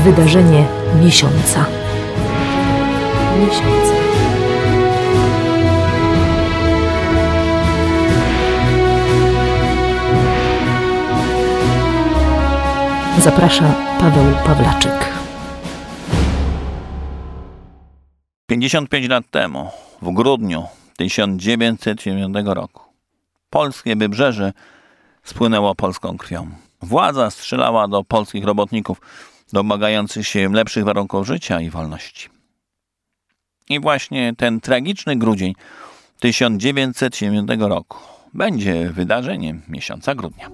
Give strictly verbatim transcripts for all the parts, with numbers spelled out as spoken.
wydarzenie miesiąca. Miesiąca. Zaprasza Paweł Pawlaczyk. pięćdziesiąt pięć lat temu, w grudniu tysiąc dziewięćset siedemdziesiątego roku, polskie wybrzeże spłynęło polską krwią. Władza strzelała do polskich robotników domagających się lepszych warunków życia i wolności. I właśnie ten tragiczny grudzień tysiąc dziewięćset siedemdziesiątego roku będzie wydarzeniem miesiąca grudnia.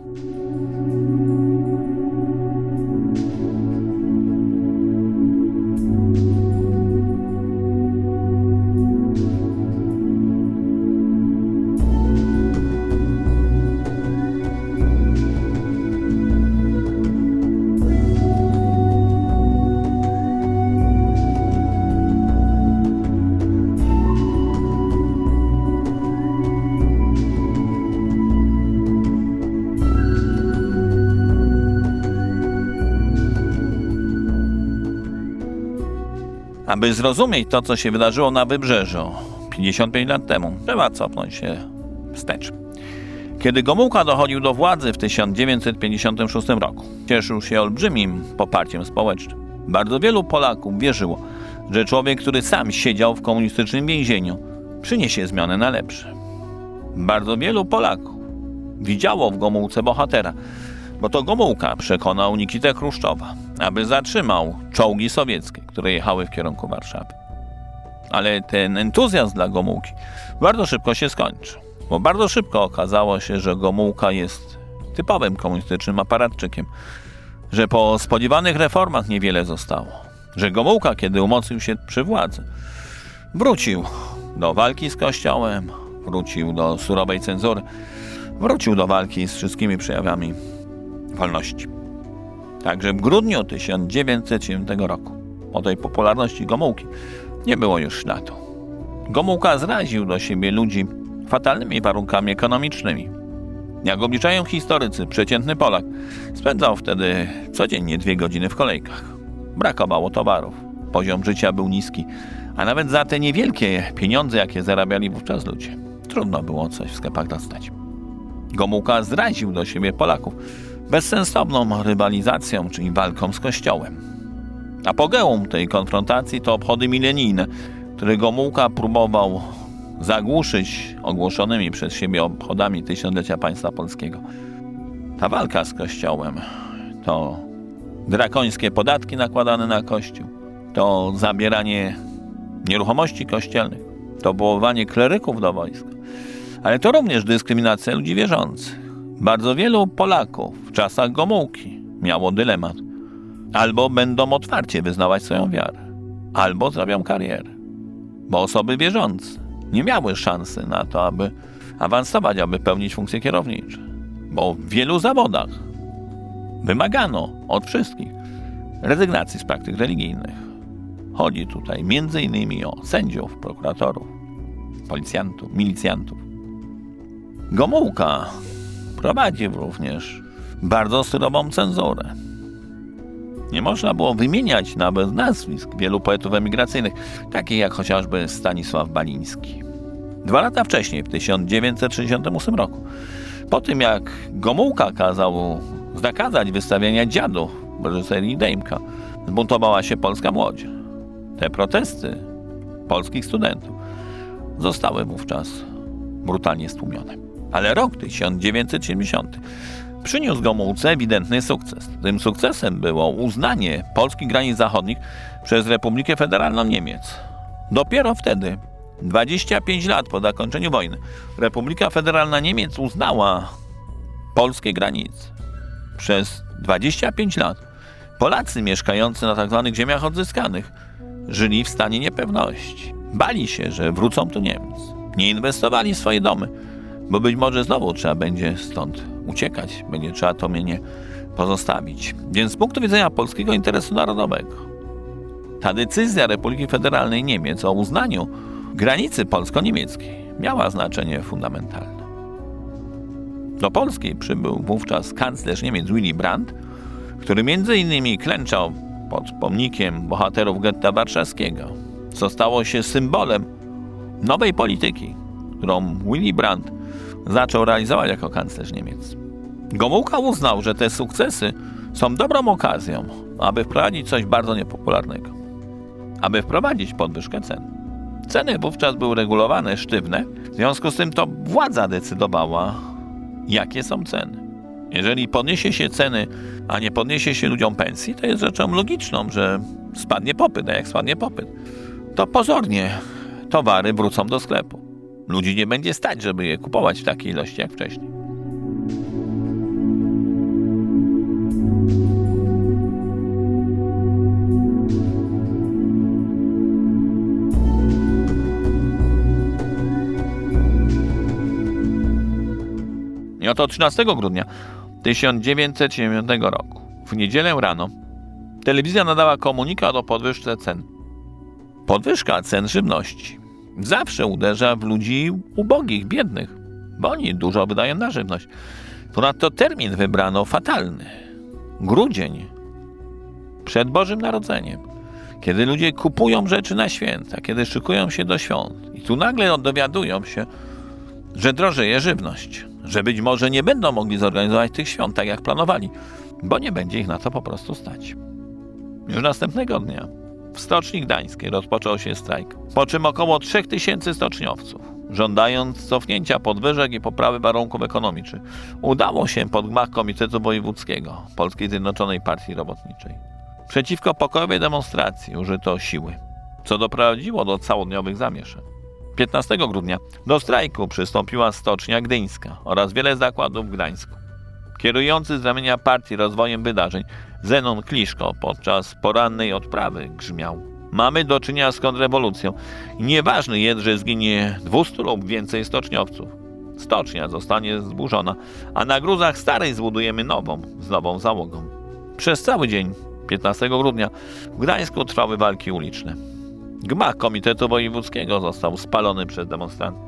Aby zrozumieć to, co się wydarzyło na Wybrzeżu pięćdziesiąt pięć lat temu, trzeba cofnąć się wstecz. Kiedy Gomułka dochodził do władzy w tysiąc dziewięćset pięćdziesiątym szóstym roku, cieszył się olbrzymim poparciem społecznym. Bardzo wielu Polaków wierzyło, że człowiek, który sam siedział w komunistycznym więzieniu, przyniesie zmianę na lepsze. Bardzo wielu Polaków widziało w Gomułce bohatera, bo to Gomułka przekonał Nikitę Chruszczowa, aby zatrzymał czołgi sowieckie, które jechały w kierunku Warszawy. Ale ten entuzjazm dla Gomułki bardzo szybko się skończył, bo bardzo szybko okazało się, że Gomułka jest typowym komunistycznym aparatczykiem, że po spodziewanych reformach niewiele zostało, że Gomułka, kiedy umocnił się przy władzy, wrócił do walki z Kościołem, wrócił do surowej cenzury, wrócił do walki z wszystkimi przejawami wolności. Także w grudniu tysiąc dziewięćset siedemdziesiątego roku, po tej popularności Gomułki, nie było już śladu. Gomułka zraził do siebie ludzi fatalnymi warunkami ekonomicznymi. Jak obliczają historycy, przeciętny Polak spędzał wtedy codziennie dwie godziny w kolejkach. Brakowało towarów, poziom życia był niski, a nawet za te niewielkie pieniądze, jakie zarabiali wówczas ludzie, trudno było coś w sklepach dostać. Gomułka zraził do siebie Polaków bezsensowną rywalizacją, czyli walką z Kościołem. Apogeum tej konfrontacji to obchody milenijne, które Gomułka próbował zagłuszyć ogłoszonymi przez siebie obchodami tysiąclecia państwa polskiego. Ta walka z Kościołem to drakońskie podatki nakładane na Kościół, to zabieranie nieruchomości kościelnych, to powoływanie kleryków do wojska, ale to również dyskryminacja ludzi wierzących. Bardzo wielu Polaków w czasach Gomułki miało dylemat. Albo będą otwarcie wyznawać swoją wiarę, albo zrobią karierę. Bo osoby wierzące nie miały szansy na to, aby awansować, aby pełnić funkcje kierownicze. Bo w wielu zawodach wymagano od wszystkich rezygnacji z praktyk religijnych. Chodzi tutaj między innymi o sędziów, prokuratorów, policjantów, milicjantów. Gomułka prowadził również bardzo surową cenzurę. Nie można było wymieniać nawet nazwisk wielu poetów emigracyjnych, takich jak chociażby Stanisław Baliński. Dwa lata wcześniej, w tysiąc dziewięćset sześćdziesiątym ósmym roku, po tym jak Gomułka kazał zakazać wystawiania dziadów w reżyserii Dejmka, zbuntowała się polska młodzież. Te protesty polskich studentów zostały wówczas brutalnie stłumione. Ale rok tysiąc dziewięćset siedemdziesiąty przyniósł Gomułce ewidentny sukces. Tym sukcesem było uznanie polskich granic zachodnich przez Republikę Federalną Niemiec. Dopiero wtedy, dwadzieścia pięć lat po zakończeniu wojny, Republika Federalna Niemiec uznała polskie granice. Przez dwadzieścia pięć lat Polacy mieszkający na tzw. ziemiach odzyskanych żyli w stanie niepewności. Bali się, że wrócą tu Niemcy. Nie inwestowali w swoje domy, bo być może znowu trzeba będzie stąd uciekać, będzie trzeba to mienie pozostawić. Więc z punktu widzenia polskiego interesu narodowego ta decyzja Republiki Federalnej Niemiec o uznaniu granicy polsko-niemieckiej miała znaczenie fundamentalne. Do Polski przybył wówczas kanclerz Niemiec Willy Brandt, który między innymi klęczał pod pomnikiem bohaterów getta warszawskiego, co stało się symbolem nowej polityki, którą Willy Brandt zaczął realizować jako kanclerz Niemiec. Gomułka uznał, że te sukcesy są dobrą okazją, aby wprowadzić coś bardzo niepopularnego. Aby wprowadzić podwyżkę cen. Ceny wówczas były regulowane, sztywne, w związku z tym to władza decydowała, jakie są ceny. Jeżeli podniesie się ceny, a nie podniesie się ludziom pensji, to jest rzeczą logiczną, że spadnie popyt, a jak spadnie popyt, to pozornie towary wrócą do sklepu. Ludzi nie będzie stać, żeby je kupować w takiej ilości jak wcześniej. I oto trzynastego grudnia tysiąc dziewięćset siedemdziesiątego roku, w niedzielę rano, telewizja nadała komunikat o podwyżce cen. Podwyżka cen żywności zawsze uderza w ludzi ubogich, biednych, bo oni dużo wydają na żywność. Ponadto termin wybrano fatalny. Grudzień przed Bożym Narodzeniem, kiedy ludzie kupują rzeczy na święta, kiedy szykują się do świąt. I tu nagle dowiadują się, że drożeje żywność, że być może nie będą mogli zorganizować tych świąt tak jak planowali, bo nie będzie ich na to po prostu stać. Już następnego dnia w Stoczni Gdańskiej rozpoczął się strajk, po czym około trzech tysięcy stoczniowców, żądając cofnięcia podwyżek i poprawy warunków ekonomicznych, udało się pod gmach Komitetu Wojewódzkiego Polskiej Zjednoczonej Partii Robotniczej. Przeciwko pokojowej demonstracji użyto siły, co doprowadziło do całodniowych zamieszek. piętnastego grudnia do strajku przystąpiła Stocznia Gdyńska oraz wiele zakładów w Gdańsku. Kierujący z ramienia Partii Rozwojem Wydarzeń Zenon Kliszko podczas porannej odprawy grzmiał: mamy do czynienia z kontrrewolucją. Nieważne jest, że zginie dwustu lub więcej stoczniowców. Stocznia zostanie zburzona, a na gruzach starej zbudujemy nową, z nową załogą. Przez cały dzień piętnastego grudnia w Gdańsku trwały walki uliczne. Gmach Komitetu Wojewódzkiego został spalony przez demonstrantów.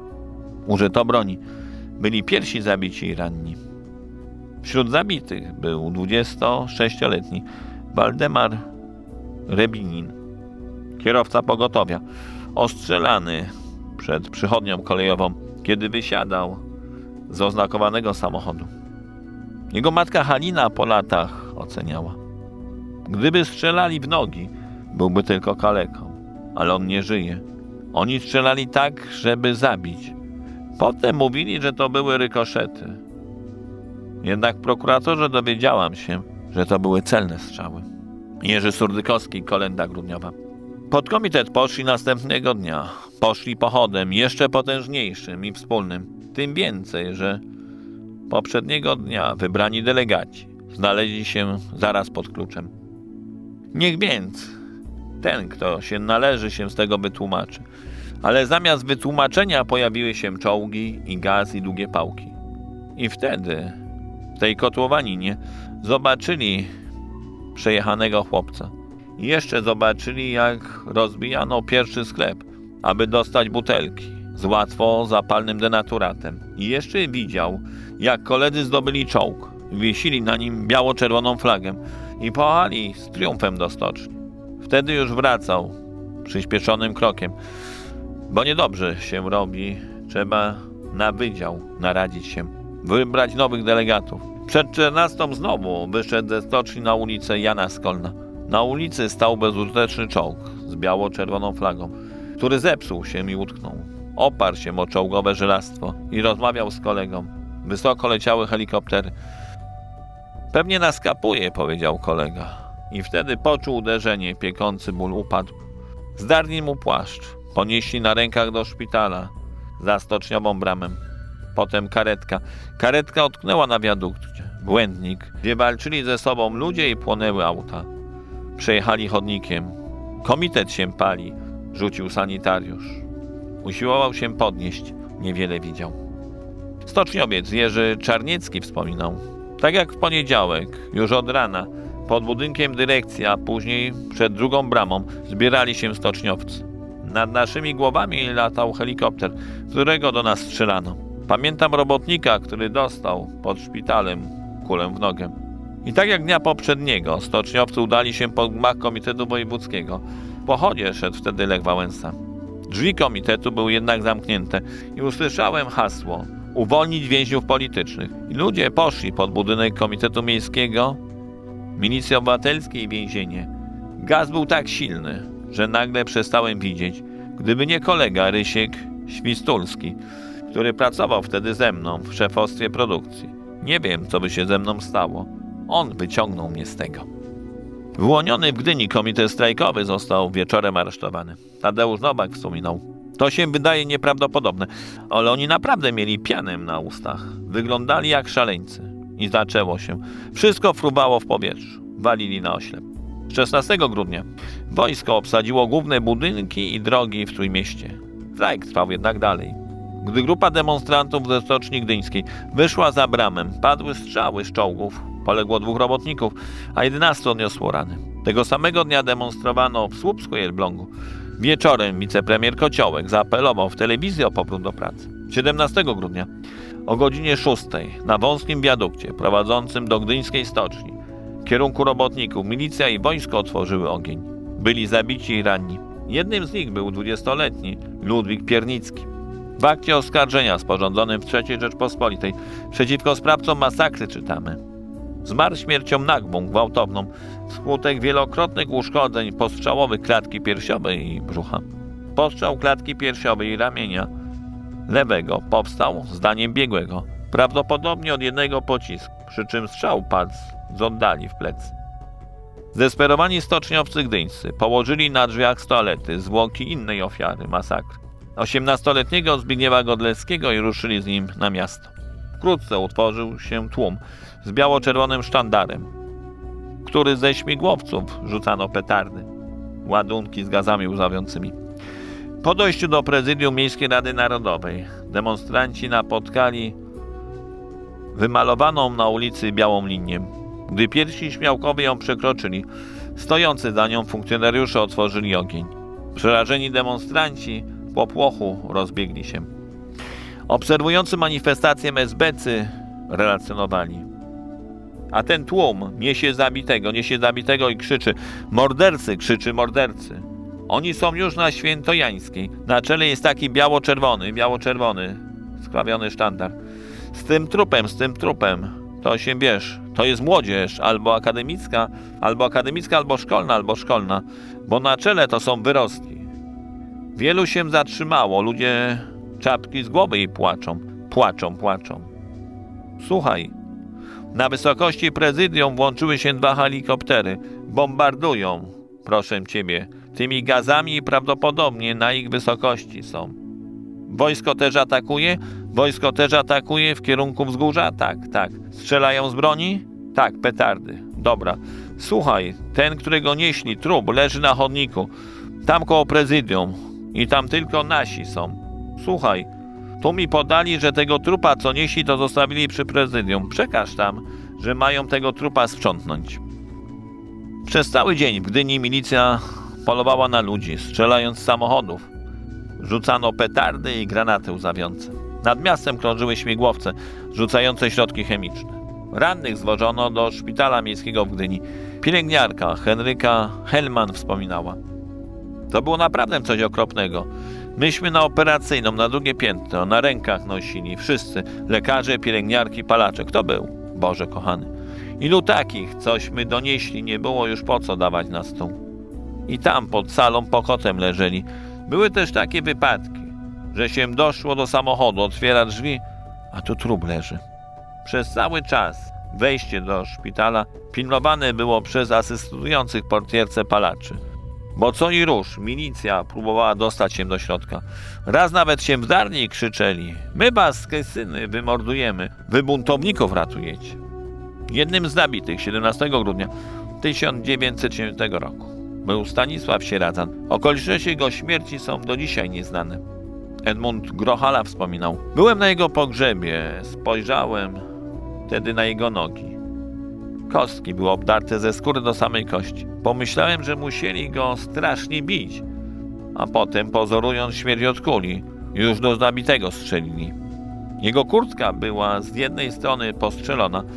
Użyto broni. Byli pierwsi zabici i ranni. Wśród zabitych był dwudziestosześcioletni Waldemar Rebinin, kierowca pogotowia, ostrzelany przed przychodnią kolejową, kiedy wysiadał z oznakowanego samochodu. Jego matka Halina po latach oceniała: gdyby strzelali w nogi, byłby tylko kaleką. Ale on nie żyje. Oni strzelali tak, żeby zabić. Potem mówili, że to były rykoszety. Jednak w prokuraturze dowiedziałam się, że to były celne strzały. Jerzy Surdykowski, kolenda grudniowa. Pod komitet poszli następnego dnia. Poszli pochodem jeszcze potężniejszym i wspólnym. Tym więcej, że poprzedniego dnia wybrani delegaci znaleźli się zaraz pod kluczem. Niech więc ten, kto się należy, się z tego wytłumaczy. Ale zamiast wytłumaczenia pojawiły się czołgi i gaz i długie pałki. I wtedy w tej kotłowaninie zobaczyli przejechanego chłopca. I jeszcze zobaczyli, jak rozbijano pierwszy sklep, aby dostać butelki z łatwo zapalnym denaturatem. I jeszcze widział, jak koledzy zdobyli czołg, wiesili na nim biało-czerwoną flagę i pojechali z triumfem do stoczni. Wtedy już wracał przyspieszonym krokiem, bo niedobrze się robi, trzeba na wydział naradzić się, wybrać nowych delegatów. Przed czternastą znowu wyszedł ze stoczni na ulicę Jana Skolna. Na ulicy stał bezużyteczny czołg z biało-czerwoną flagą, który zepsuł się i utknął. Oparł się o czołgowe żelastwo i rozmawiał z kolegą. Wysoko leciały helikoptery. Pewnie nas kapuje, powiedział kolega. I wtedy poczuł uderzenie, piekący ból upadł. Zdarli mu płaszcz, ponieśli na rękach do szpitala, za stoczniową bramę. Potem karetka. Karetka utknęła na wiadukcie. Błędnik, gdzie walczyli ze sobą ludzie i płonęły auta. Przejechali chodnikiem. Komitet się pali, rzucił sanitariusz. Usiłował się podnieść, niewiele widział. Stoczniowiec Jerzy Czarniecki wspominał: tak jak w poniedziałek, już od rana, pod budynkiem dyrekcji, a później przed drugą bramą zbierali się stoczniowcy. Nad naszymi głowami latał helikopter, którego do nas strzelano. Pamiętam robotnika, który dostał pod szpitalem kulę w nogę. I tak jak dnia poprzedniego, stoczniowcy udali się pod gmach Komitetu Wojewódzkiego. Po chodzie szedł wtedy Lech Wałęsa. Drzwi komitetu były jednak zamknięte i usłyszałem hasło: uwolnić więźniów politycznych. I ludzie poszli pod budynek Komitetu Miejskiego, Milicji Obywatelskiej i więzienie. Gaz był tak silny, że nagle przestałem widzieć. Gdyby nie kolega Rysiek Świstulski, który pracował wtedy ze mną w szefostwie produkcji, nie wiem, co by się ze mną stało. On wyciągnął mnie z tego. Wyłoniony w Gdyni komitet strajkowy został wieczorem aresztowany. Tadeusz Nowak wspominał: to się wydaje nieprawdopodobne, ale oni naprawdę mieli pianę na ustach. Wyglądali jak szaleńcy. I zaczęło się. Wszystko fruwało w powietrzu. Walili na oślep. szesnastego grudnia wojsko obsadziło główne budynki i drogi w Trójmieście. Strajk trwał jednak dalej. Gdy grupa demonstrantów ze Stoczni Gdyńskiej wyszła za bramę, padły strzały z czołgów. Poległo dwóch robotników, a jedenastu odniosło rany. Tego samego dnia demonstrowano w Słupsku i Elblągu. Wieczorem wicepremier Kociołek zaapelował w telewizji o powrót do pracy. siedemnastego grudnia o godzinie szóstej na wąskim wiadukcie prowadzącym do gdyńskiej stoczni w kierunku robotników milicja i wojsko otworzyły ogień. Byli zabici i ranni. Jednym z nich był dwudziestoletni Ludwik Piernicki. W akcie oskarżenia sporządzonym w trzeciej Rzeczpospolitej przeciwko sprawcom masakry czytamy: zmarł śmiercią nagłą, gwałtowną, wskutek wielokrotnych uszkodzeń postrzałowych klatki piersiowej i brzucha. Postrzał klatki piersiowej i ramienia lewego powstał, zdaniem biegłego, prawdopodobnie od jednego pocisku, przy czym strzał padł z oddali w plecy. Zdesperowani stoczniowcy gdyńscy położyli na drzwiach z toalety zwłoki innej ofiary masakry, osiemnastoletniego Zbigniewa Godlewskiego, i ruszyli z nim na miasto. Wkrótce utworzył się tłum z biało-czerwonym sztandarem, który ze śmigłowców rzucano petardy, ładunki z gazami łzawiącymi. Po dojściu do prezydium Miejskiej Rady Narodowej demonstranci napotkali wymalowaną na ulicy białą linię. Gdy pierwsi śmiałkowie ją przekroczyli, stojący za nią funkcjonariusze otworzyli ogień. Przerażeni demonstranci w popłochu rozbiegli się. Obserwujący manifestację esbecy relacjonowali: a ten tłum niesie zabitego, niesie zabitego i krzyczy: mordercy, krzyczy mordercy. Oni są już na Świętojańskiej. Na czele jest taki biało-czerwony, biało-czerwony, skrawiony sztandar. Z tym trupem, z tym trupem, to się wiesz, to jest młodzież, albo akademicka, albo akademicka, albo szkolna, albo szkolna, bo na czele to są wyrostki. Wielu się zatrzymało, ludzie czapki z głowy i płaczą, płaczą, płaczą. Słuchaj, na wysokości prezydium włączyły się dwa helikoptery, bombardują, proszę ciebie, tymi gazami i prawdopodobnie na ich wysokości są. Wojsko też atakuje? Wojsko też atakuje w kierunku wzgórza? Tak, tak. Strzelają z broni? Tak, petardy. Dobra. Słuchaj, ten, którego nieśli, trup, leży na chodniku. Tam koło prezydium. I tam tylko nasi są. Słuchaj, tu mi podali, że tego trupa, co nieśli, to zostawili przy prezydium. Przekaż tam, że mają tego trupa sprzątnąć. Przez cały dzień w Gdyni milicja polowała na ludzi, strzelając z samochodów. Rzucano petardy i granaty łzawiące. Nad miastem krążyły śmigłowce rzucające środki chemiczne. Rannych zwożono do szpitala miejskiego w Gdyni. Pielęgniarka Henryka Hellman wspominała: to było naprawdę coś okropnego. Myśmy na operacyjną, na drugie piętro, na rękach nosili wszyscy, lekarze, pielęgniarki, palacze. Kto był? Boże kochany. Ilu takich, cośmy donieśli, nie było już po co dawać na stół. I tam pod salą pokotem leżeli. Były też takie wypadki, że się doszło do samochodu, otwiera drzwi, a tu trup leży. Przez cały czas wejście do szpitala pilnowane było przez asystujących portierce palaczy. Bo co i rusz, milicja próbowała dostać się do środka. Raz nawet się wdarli i krzyczeli: my was, syny, wymordujemy, wy buntowników ratujecie. Jednym z zabitych siedemnastego grudnia tysiąc dziewięćset siedemdziesiątego roku był Stanisław Sieradzan. Okoliczności jego śmierci są do dzisiaj nieznane. Edmund Grochala wspominał: byłem na jego pogrzebie, spojrzałem wtedy na jego nogi. Kostki były obdarte ze skóry do samej kości. Pomyślałem, że musieli go strasznie bić, a potem, pozorując śmierć od kuli, już do zabitego strzelili. Jego kurtka była z jednej strony postrzelona,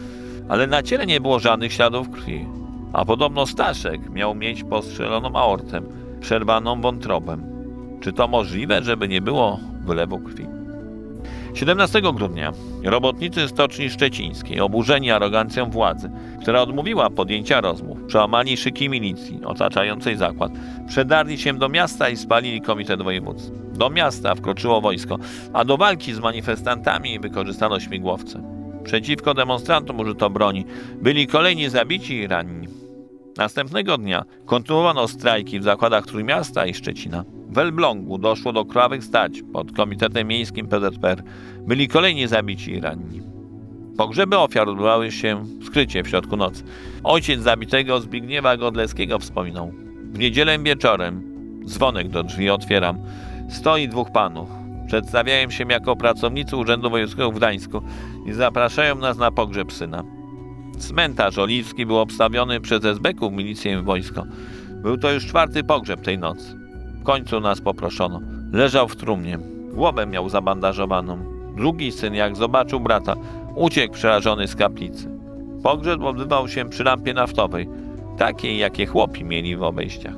ale na ciele nie było żadnych śladów krwi. A podobno Staszek miał mieć postrzeloną aortę, przerwaną wątrobę. Czy to możliwe, żeby nie było wylewu krwi? siedemnastego grudnia robotnicy Stoczni Szczecińskiej, oburzeni arogancją władzy, która odmówiła podjęcia rozmów, przełamali szyki milicji otaczającej zakład, przedarli się do miasta i spalili komitet wojewódzki. Do miasta wkroczyło wojsko, a do walki z manifestantami wykorzystano śmigłowce. Przeciwko demonstrantom użyto broni. Byli kolejni zabici i ranni. Następnego dnia kontynuowano strajki w zakładach Trójmiasta i Szczecina. W Elblągu doszło do krwawych starć pod Komitetem Miejskim P Z P R. Byli kolejni zabici i ranni. Pogrzeby ofiar odbywały się w skrycie w środku nocy. Ojciec zabitego Zbigniewa Godleskiego wspominał: w niedzielę wieczorem dzwonek do drzwi otwieram. Stoi dwóch panów. Przedstawiają się jako pracownicy Urzędu Wojewódzkiego w Gdańsku i zapraszają nas na pogrzeb syna. Cmentarz Oliwski był obstawiony przez esbeków, milicję i wojsko. Był to już czwarty pogrzeb tej nocy. W końcu nas poproszono. Leżał w trumnie. Głowę miał zabandażowaną. Drugi syn, jak zobaczył brata, uciekł przerażony z kaplicy. Pogrzeb odbywał się przy lampie naftowej, takiej, jakie chłopi mieli w obejściach.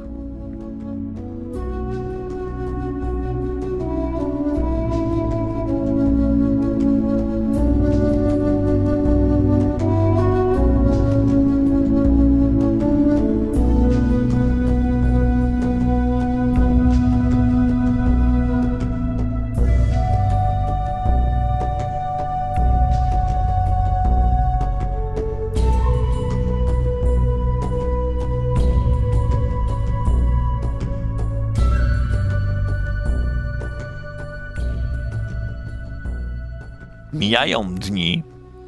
Mijają dni,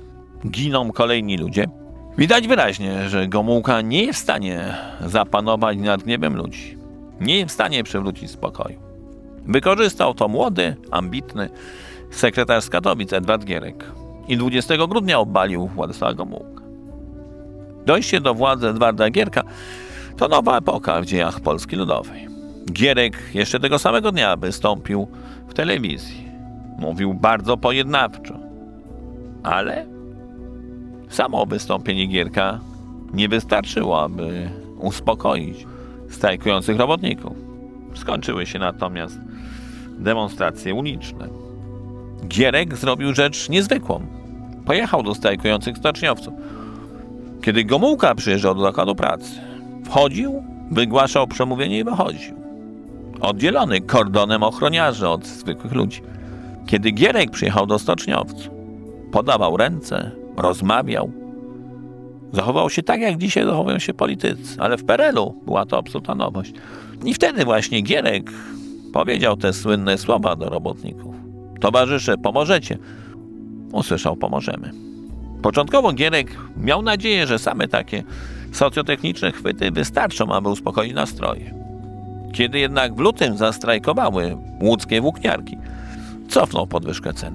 giną kolejni ludzie. Widać wyraźnie, że Gomułka nie jest w stanie zapanować nad gniewem ludzi. Nie jest w stanie przywrócić spokoju. Wykorzystał to młody, ambitny sekretarz z Katowic Edward Gierek i dwudziestego grudnia obalił Władysława Gomułkę. Dojście do władzy Edwarda Gierka to nowa epoka w dziejach Polski Ludowej. Gierek jeszcze tego samego dnia wystąpił w telewizji. Mówił bardzo pojednawczo, ale samo wystąpienie Gierka nie wystarczyło, aby uspokoić strajkujących robotników. Skończyły się natomiast demonstracje uliczne. Gierek zrobił rzecz niezwykłą. Pojechał do strajkujących stoczniowców. Kiedy Gomułka przyjeżdżał do zakładu pracy, wchodził, wygłaszał przemówienie i wychodził. Oddzielony kordonem ochroniarzy od zwykłych ludzi. Kiedy Gierek przyjechał do stoczniowców, podawał ręce, rozmawiał. Zachował się tak, jak dzisiaj zachowują się politycy, ale w P R L u była to absolutna nowość. I wtedy właśnie Gierek powiedział te słynne słowa do robotników. Towarzysze, pomożecie. Usłyszał, pomożemy. Początkowo Gierek miał nadzieję, że same takie socjotechniczne chwyty wystarczą, aby uspokoić nastroje. Kiedy jednak w lutym zastrajkowały łódzkie włókniarki, cofnął podwyżkę cen.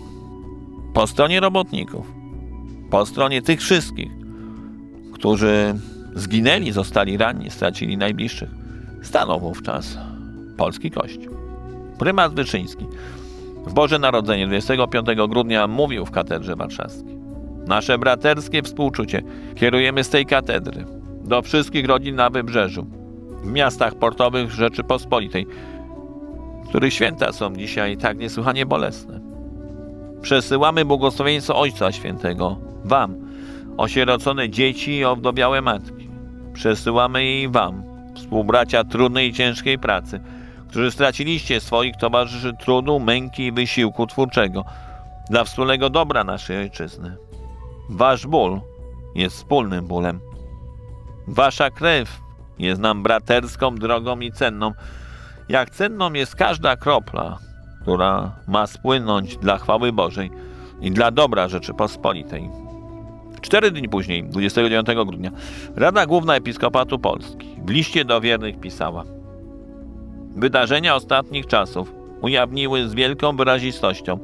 Po stronie robotników, po stronie tych wszystkich, którzy zginęli, zostali ranni, stracili najbliższych, stanął wówczas polski Kościół. Prymas Wyszyński w Boże Narodzenie dwudziestego piątego grudnia mówił w katedrze warszawskiej: nasze braterskie współczucie kierujemy z tej katedry do wszystkich rodzin na Wybrzeżu, w miastach portowych Rzeczypospolitej, których święta są dzisiaj tak niesłychanie bolesne. Przesyłamy błogosławieństwo Ojca Świętego wam, osierocone dzieci i owdowiałe matki. Przesyłamy jej wam, współbracia trudnej i ciężkiej pracy, którzy straciliście swoich towarzyszy trudu, męki i wysiłku twórczego dla wspólnego dobra naszej ojczyzny. Wasz ból jest wspólnym bólem. Wasza krew jest nam braterską, drogą i cenną, jak cenną jest każda kropla, która ma spłynąć dla chwały Bożej i dla dobra Rzeczypospolitej. Cztery dni później, dwudziestego dziewiątego grudnia, Rada Główna Episkopatu Polski w liście do wiernych pisała: wydarzenia ostatnich czasów ujawniły z wielką wyrazistością,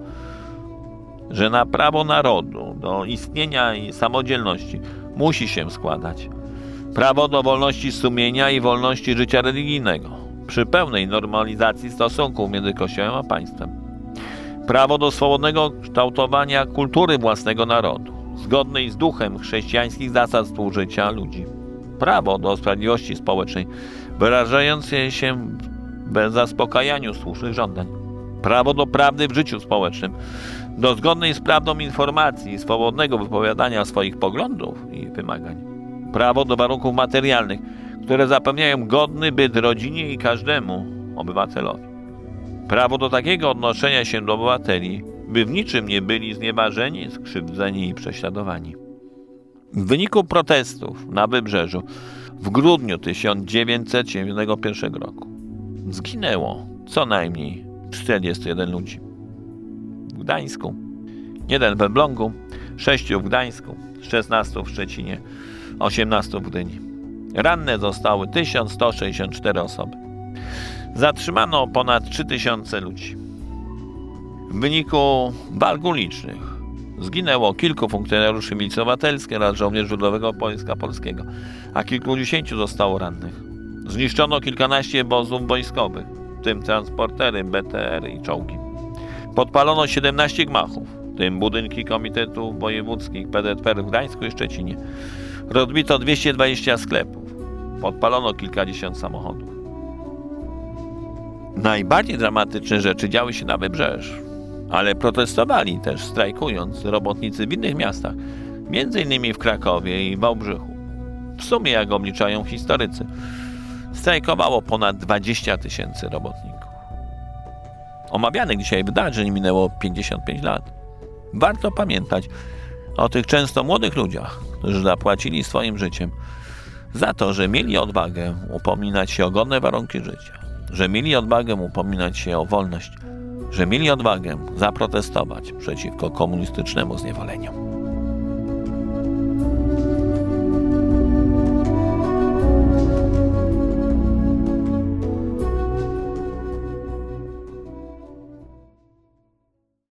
że na prawo narodu do istnienia i samodzielności musi się składać prawo do wolności sumienia i wolności życia religijnego przy pełnej normalizacji stosunków między Kościołem a państwem, prawo do swobodnego kształtowania kultury własnego narodu z zgodnej z duchem chrześcijańskich zasad współżycia ludzi. Prawo do sprawiedliwości społecznej, wyrażające się w zaspokajaniu słusznych żądań. Prawo do prawdy w życiu społecznym, do zgodnej z prawdą informacji i swobodnego wypowiadania swoich poglądów i wymagań. Prawo do warunków materialnych, które zapewniają godny byt rodzinie i każdemu obywatelowi. Prawo do takiego odnoszenia się do obywateli, by w niczym nie byli znieważeni, skrzywdzeni i prześladowani. W wyniku protestów na Wybrzeżu w grudniu tysiąc dziewięćset siedemdziesiątego pierwszego roku zginęło co najmniej czterdziestu jeden ludzi. W Gdańsku, jeden w Elblągu, sześciu w Gdańsku, szesnastu w Szczecinie, osiemnastu w Gdyni. Ranne zostały tysiąc sto sześćdziesiąt cztery osoby. Zatrzymano ponad trzy tysiące ludzi. W wyniku walk ulicznych zginęło kilku funkcjonariuszy Milicji Obywatelskiej oraz żołnierzy Ludowego Wojska Polskiego, a kilkudziesięciu zostało rannych. Zniszczono kilkanaście obozów wojskowych, w tym transportery, B T R i czołgi. Podpalono siedemnaście gmachów, w tym budynki komitetów wojewódzkich P Z P R w Gdańsku i Szczecinie. Rozbito dwieście dwadzieścia sklepów. Podpalono kilkadziesiąt samochodów. Najbardziej dramatyczne rzeczy działy się na Wybrzeżu, ale protestowali też, strajkując, robotnicy w innych miastach, między innymi w Krakowie i Wałbrzychu. W sumie, jak obliczają historycy, strajkowało ponad dwadzieścia tysięcy robotników. Omawianych dzisiaj wydarzeń minęło pięćdziesiąt pięć lat. Warto pamiętać o tych często młodych ludziach, którzy zapłacili swoim życiem za to, że mieli odwagę upominać się o godne warunki życia, że mieli odwagę upominać się o wolność, że mieli odwagę zaprotestować przeciwko komunistycznemu zniewoleniu.